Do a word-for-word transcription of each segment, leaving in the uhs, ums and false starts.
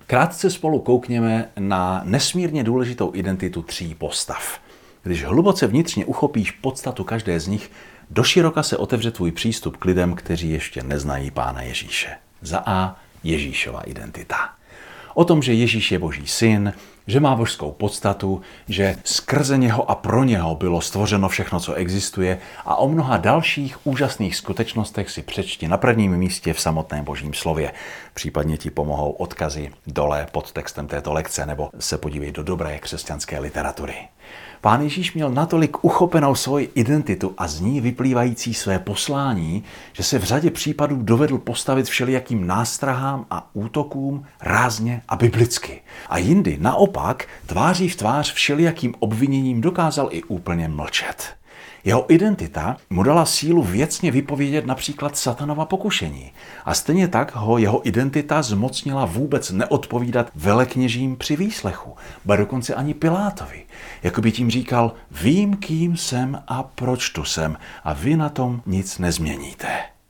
Krátce spolu koukněme na nesmírně důležitou identitu tří postav. Když hluboce vnitřně uchopíš podstatu každé z nich, doširoka se otevře tvůj přístup k lidem, kteří ještě neznají Pána Ježíše. Za A. Ježíšova identita. O tom, že Ježíš je Boží syn, že má božskou podstatu, že skrze něho a pro něho bylo stvořeno všechno, co existuje, a o mnoha dalších úžasných skutečnostech si přečti na prvním místě v samotném Božím slově. Případně ti pomohou odkazy dole pod textem této lekce, nebo se podívej do dobré křesťanské literatury. Pán Ježíš měl natolik uchopenou svoji identitu a z ní vyplývající své poslání, že se v řadě případů dovedl postavit všelijakým nástrahám a útokům rázně a biblicky. A jindy naopak tváří v tvář všelijakým obviněním dokázal i úplně mlčet. Jeho identita mu dala sílu věcně vypovědět například satanova pokušení. A stejně tak ho jeho identita zmocnila vůbec neodpovídat velekněžím při výslechu, ba dokonce ani Pilátovi. Jakoby tím říkal, vím, kým jsem a proč tu jsem, a vy na tom nic nezměníte.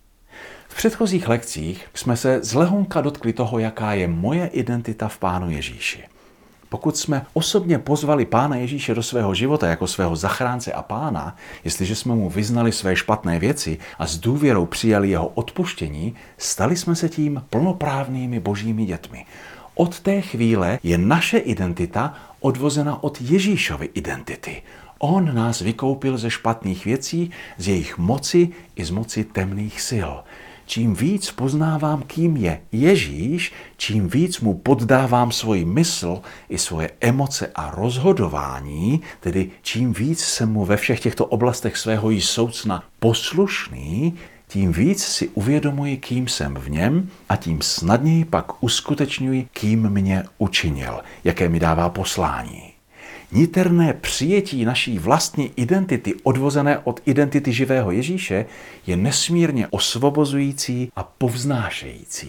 V předchozích lekcích jsme se zlehonka dotkli toho, jaká je moje identita v Pánu Ježíši. Pokud jsme osobně pozvali Pána Ježíše do svého života jako svého zachránce a pána, jestliže jsme mu vyznali své špatné věci a s důvěrou přijali jeho odpuštění, stali jsme se tím plnoprávnými božími dětmi. Od té chvíle je naše identita odvozena od Ježíšovy identity. On nás vykoupil ze špatných věcí, z jejich moci i z moci temných sil. Čím víc poznávám, kým je Ježíš, čím víc mu poddávám svoji mysl i svoje emoce a rozhodování, tedy čím víc jsem mu ve všech těchto oblastech svého soucna poslušný, tím víc si uvědomuji, kým jsem v něm, a tím snadněji pak uskutečňuji, kým mě učinil, jaké mi dává poslání. Niterné přijetí naší vlastní identity odvozené od identity živého Ježíše je nesmírně osvobozující a povznášející.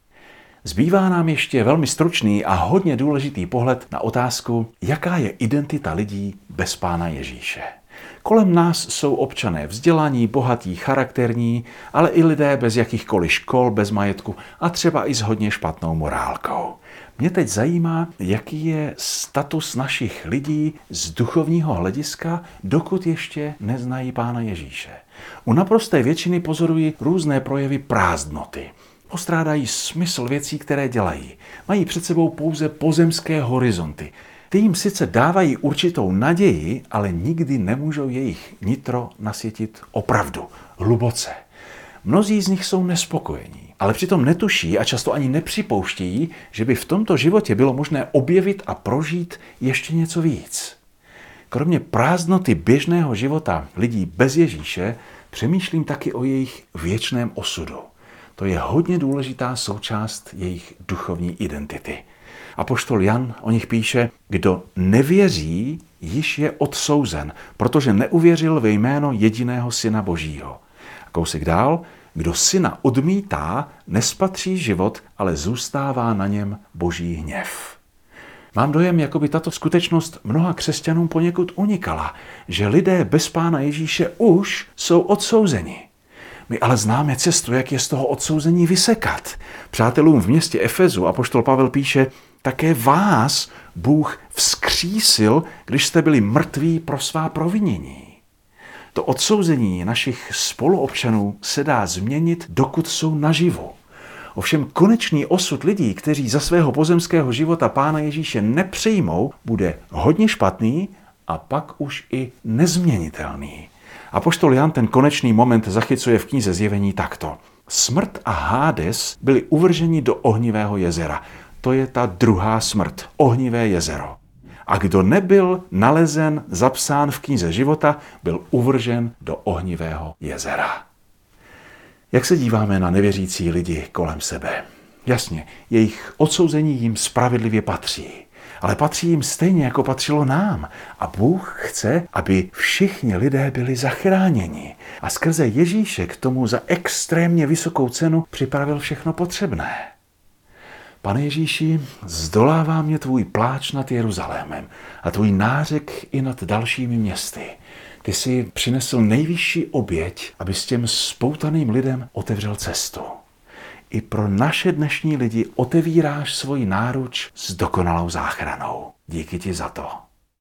Zbývá nám ještě velmi stručný a hodně důležitý pohled na otázku, jaká je identita lidí bez Pána Ježíše. Kolem nás jsou občané vzdělaní, bohatí, charakterní, ale i lidé bez jakýchkoliv škol, bez majetku a třeba i s hodně špatnou morálkou. Mě teď zajímá, jaký je status našich lidí z duchovního hlediska, dokud ještě neznají Pána Ježíše. U naprosté většiny pozorují různé projevy prázdnoty. Postrádají smysl věcí, které dělají. Mají před sebou pouze pozemské horizonty. Ty jim sice dávají určitou naději, ale nikdy nemůžou jejich nitro nasvětit opravdu, hluboce. Mnozí z nich jsou nespokojení, ale přitom netuší a často ani nepřipouštějí, že by v tomto životě bylo možné objevit a prožít ještě něco víc. Kromě prázdnoty běžného života lidí bez Ježíše přemýšlím taky o jejich věčném osudu. To je hodně důležitá součást jejich duchovní identity. Apoštol Jan o nich píše, kdo nevěří, již je odsouzen, protože neuvěřil ve jméno jediného Syna Božího. A kousek dál, kdo Syna odmítá, nespatří život, ale zůstává na něm Boží hněv. Mám dojem, jako by tato skutečnost mnoha křesťanům poněkud unikala, že lidé bez Pána Ježíše už jsou odsouzeni. My ale známe cestu, jak je z toho odsouzení vysekat. Přátelům v městě Efezu apoštol Pavel píše, také vás Bůh vzkřísil, když jste byli mrtví pro svá provinění. To odsouzení našich spoluobčanů se dá změnit, dokud jsou naživu. Ovšem konečný osud lidí, kteří za svého pozemského života Pána Ježíše nepřijmou, bude hodně špatný a pak už i nezměnitelný. Apoštol Jan ten konečný moment zachycuje v knize Zjevení takto. Smrt a Hádes byli uvrženi do ohnivého jezera. To je ta druhá smrt, ohnivé jezero. A kdo nebyl nalezen, zapsán v knize života, byl uvržen do ohnivého jezera. Jak se díváme na nevěřící lidi kolem sebe? Jasně, jejich odsouzení jim spravedlivě patří, ale patří jim stejně, jako patřilo nám. A Bůh chce, aby všichni lidé byli zachráněni. A skrze Ježíše k tomu za extrémně vysokou cenu připravil všechno potřebné. Pane Ježíši, zdolává mě tvůj pláč nad Jeruzalémem a tvůj nářek i nad dalšími městy. Ty jsi přinesl nejvyšší oběť, aby s těm spoutaným lidem otevřel cestu. i pro naše dnešní lidi otevíráš svoji náruč s dokonalou záchranou. Díky ti za to.